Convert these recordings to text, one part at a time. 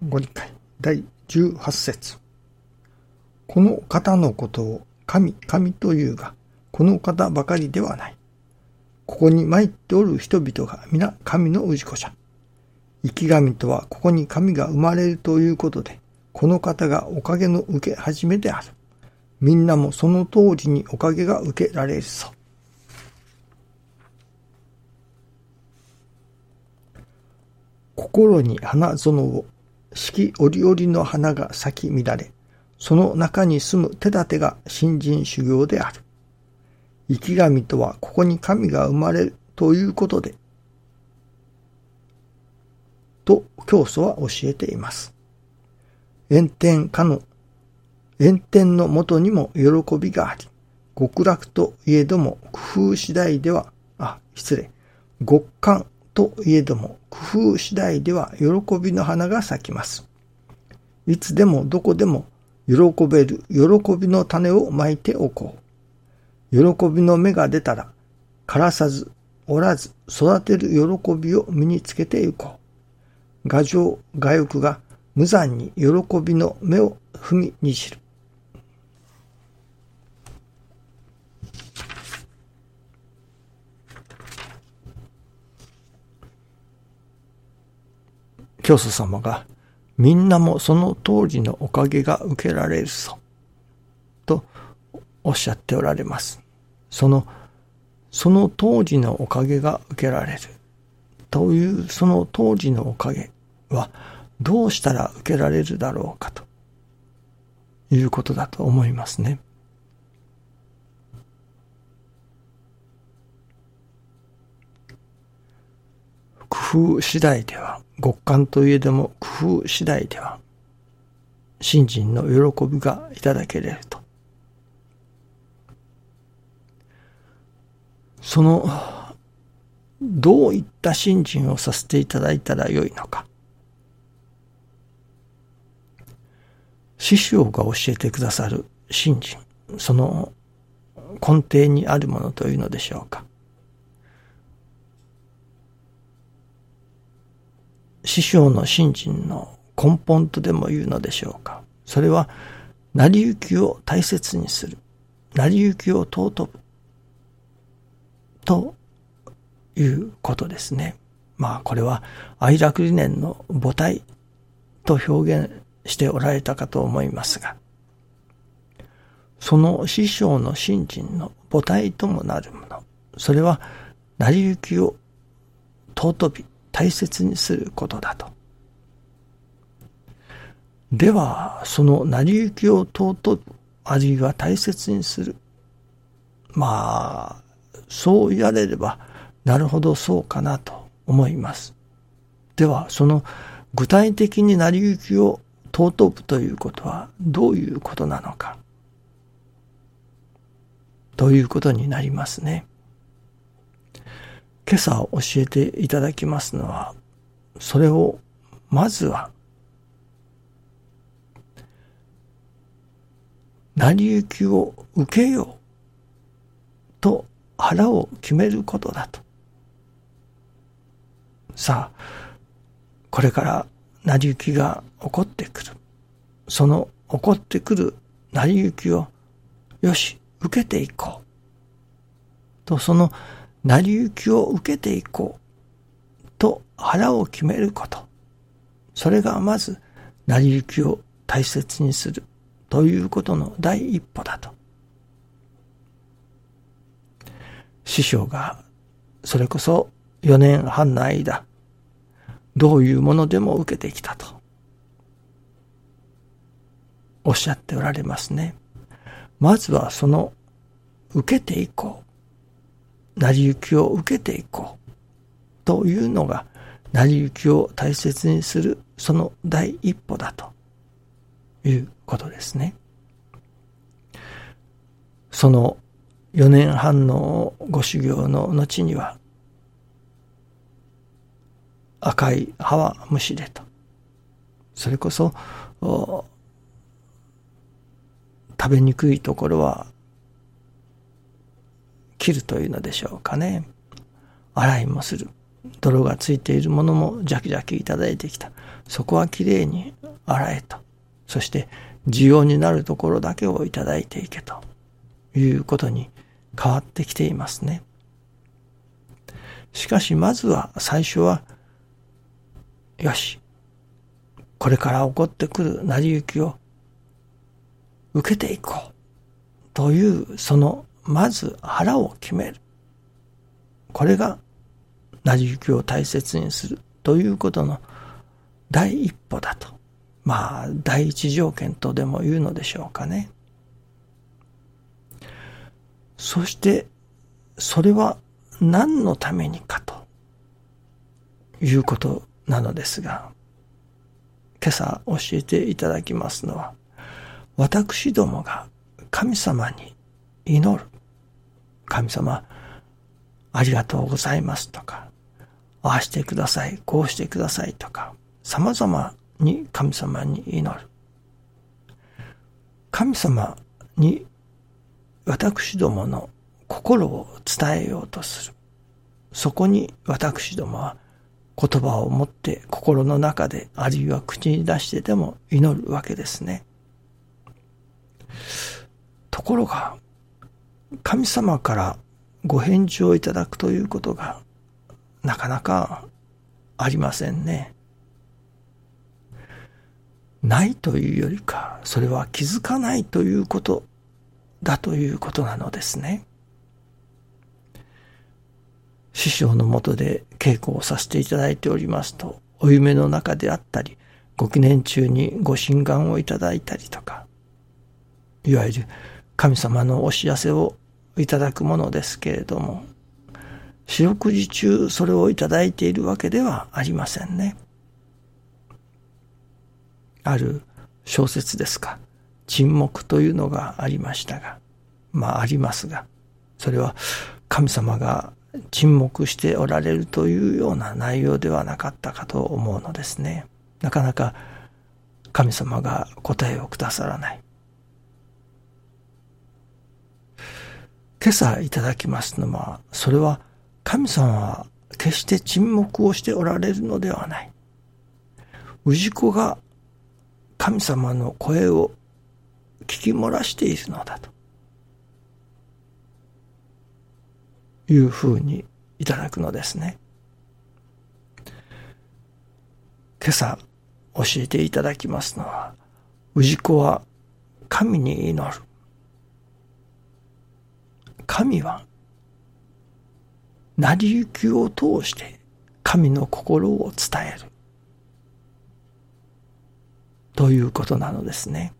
ご理解第18節。この方のことを神というが、この方ばかりではない。ここに参っておる人々が皆神の氏子じゃ。生き神とはここに神が生まれるということで、この方がおかげの受け始めである。みんなもその通りにおかげが受けられるぞ。心に花園を、四季折々の花が咲き乱れ、その中に住む手立てが信心修行である。生き神とはここに神が生まれるということで、と教祖は教えています。炎天のもとにも喜びがあり、極楽といえども工夫次第では、極寒といえども工夫次第では喜びの花が咲きます。いつでもどこでも喜べる喜びの種をまいておこう。喜びの芽が出たら、枯らさず、折らず、育てる喜びを身につけてゆこう。我情、我欲が無残に喜びの芽を踏みにじる。教祖様が、みんなもその通りのおかげが受けられるぞ。とおっしゃっておられます。その当時のおかげが受けられるというその当時のおかげはどうしたら受けられるだろうかということだと思いますね。工夫次第では、極寒といえども工夫次第では信心の喜びがいただけれると。どういった信心をさせていただいたらよいのか。師匠が教えてくださる信心、その根底にあるものというのでしょうか。師匠の信心の根本とでも言うのでしょうか。それは、成り行きを大切にする。成り行きを尊ぶ。ということですね。これは愛楽理念の母体と表現しておられたかと思いますが、その師匠の信心の母体ともなるもの、それは成り行きを尊び大切にすることだと。では、その成り行きを尊ぶ、あるいは大切にする。そう言われれば、なるほどそうかなと思います。では、その具体的に成り行きを尊ぶということはどういうことなのか。ということになりますね。今朝教えていただきますのは、それをまずは、成り行きを受けようと腹を決めることだと。さあ、これから成り行きが起こってくる。その起こってくる成り行きを、よし、受けていこう。と、その成り行きを受けていこう。と腹を決めること。それがまず成り行きを大切にするということの第一歩だと。師匠がそれこそ4年半の間、どういうものでも受けてきたとおっしゃっておられますね。まずはその受けていこう。成り行きを受けていこう。というのが成り行きを大切にするその第一歩だということですね。その4年半のご修行の後には、赤い葉はむしれと。それこそ、食べにくいところは切るというのでしょうかね。洗いもする。 泥がついているものもじゃきじゃきいただいてきた。そこはきれいに洗えと。そして需要になるところだけをいただいていけということに変わってきていますね。しかしまずは最初は、よし、これから起こってくる成り行きを受けていこうという、そのまず腹を決める。これが成り行きを大切にするということの第一歩だと。第一条件とでも言うのでしょうかね。そしてそれは何のためにかということなのですが、今朝教えていただきますのは、私どもが神様に祈る。神様、ありがとうございますとか、ああしてください、こうしてくださいとか、様々に神様に祈る。神様に私どもの心を伝えようとする。そこに私どもは言葉を持って心の中で、あるいは口に出してでも祈るわけですね。ところが、神様からご返事をいただくということがなかなかありませんね。ないというよりか、それは気づかないということだということなのですね。師匠の下で稽古をさせていただいておりますと、お夢の中であったり、ご記念中にご神願をいただいたりとか、いわゆる神様のお知らせをいただくものですけれども、四六時中それをいただいているわけではありませんね。ある小説ですか、沈黙というのがありましたが、ありますが、それは神様が沈黙しておられるというような内容ではなかったかと思うのですね。なかなか神様が答えをくださらない。今朝いただきますのは、それは神様は決して沈黙をしておられるのではない。氏子が神様の声を聞き漏らしているのだというふうにいただくのですね。今朝教えていただきますのは、氏子は神に祈る。神は成り行きを通して神の心を伝えるということなのですね。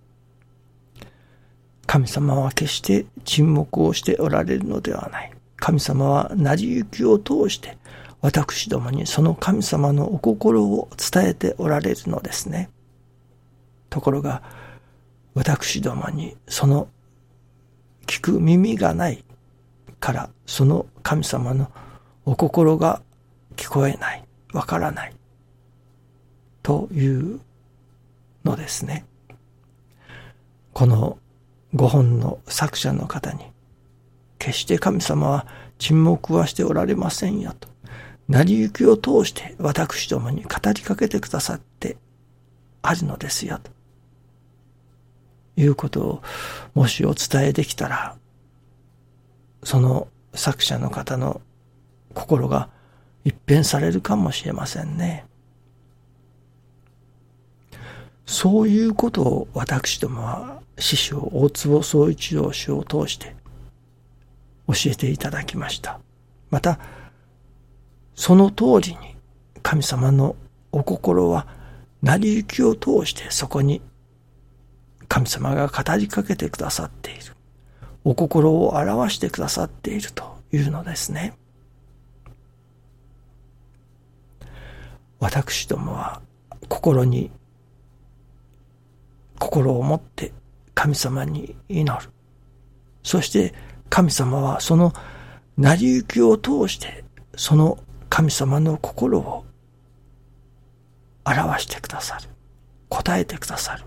神様は決して沈黙をしておられるのではない。神様は成り行きを通して私どもにその神様のお心を伝えておられるのですね。ところが私どもにその聞く耳がないから、その神様のお心が聞こえない、わからないというのですね。この5本の作者の方に、決して神様は沈黙はしておられませんよと、成り行きを通して私どもに語りかけてくださってあるのですよということをもしお伝えできたら、その作者の方の心が一変されるかもしれませんね。そういうことを私どもは師匠大坪宗一郎氏を通して教えていただきました。またその通りに神様のお心は成り行きを通してそこに神様が語りかけてくださっている、お心を表してくださっているというのですね。私どもは心を持って神様に祈る。そして神様はその成り行きを通してその神様の心を表してくださる、答えてくださる。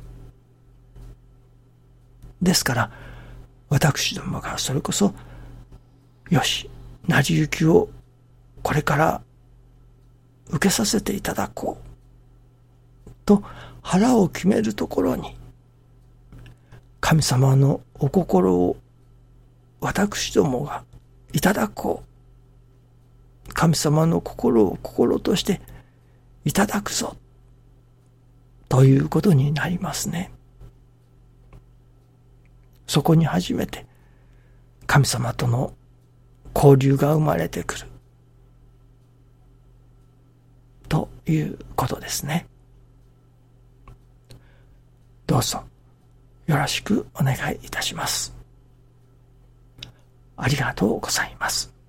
ですから私どもがそれこそ、よし、成り行きをこれから受けさせていただこうと腹を決めるところに、神様のお心を私どもがいただこう、神様の心を心としていただくぞということになりますね。そこに初めて神様との交流が生まれてくるということですね。どうぞよろしくお願いいたします。ありがとうございます。